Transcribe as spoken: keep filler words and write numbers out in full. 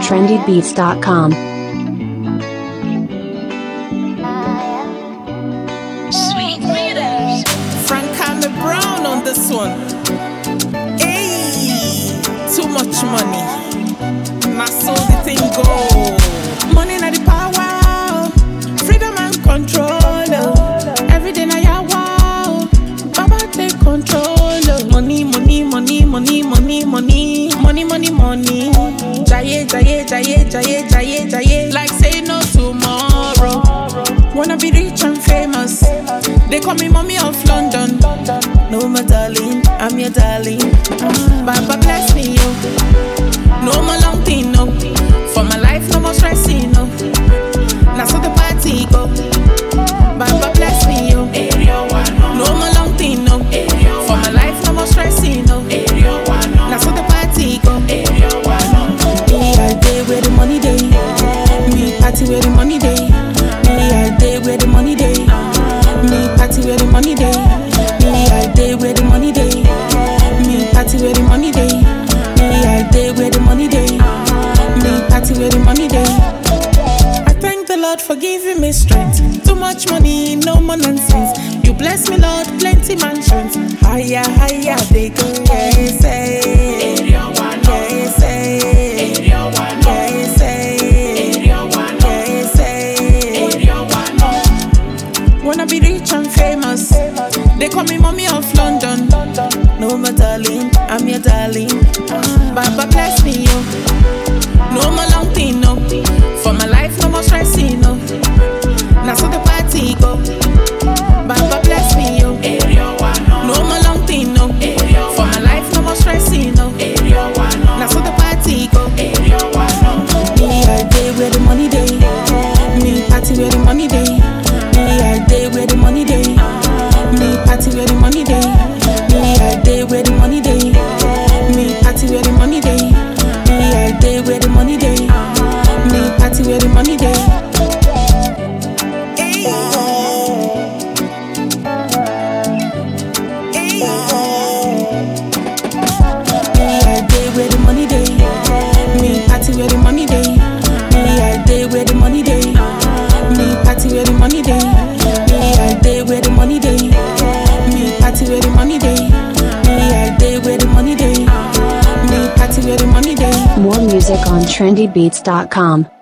trendy beats dot com. Sweet Readers. Frank Hammer Brown on this one. Hey, too much money. My soul the thing go. Money na the power, freedom and control. Every day na ya wow, Baba take control. Money, money, money, money, money, money, money, money, money. Jaye, jaye, jaye, jaye, jaye, jaye. Like say no tomorrow. Wanna be rich and famous. They call me mommy of London. No, my darling, I'm your darling. Baba bless me, yo. No more long thing, no. For my life, no more stressing, no. Now so the party go. Baba bless me, yo. No more long thing, no. For my life, no more stressing, no. Now so the party go. Me I day where the money day. Me party where the money day. Me I day where the money day. Me party where the money day. Me I day where the money day. Me party where the money day. Me I day where the money day. Me party where the money day. I thank the Lord for giving me strength. Too much money, no more nonsense. You bless me, Lord, plenty mansions. Higher, higher they go. Yes, say. Yes, say. Yes, say. Yes, say. Wanna be rich and famous. They call me mommy of London. No, my darling, I'm your darling. Baba bless me, yo. No more long thing, no. For my life, no more stressing, no. Now so the party go. Baba bless me, yo. No more long thing, no. For my life, no more stressing, no. Now so the party go. Me I day where the money day. Me party where the money day. Me I day where the money day. Me party where the money day. Me I day where the money day. Me party where the money day. Me I day where the money day. Me party where the money day. Hey. Hey. Me I day where the money day. Me party where the money day. Me I day where the money day. Me party where the money day. Me I day where the money day. Me party where the money day. Me I day where the money day. Me party where the money day. More music on trendy beats dot com.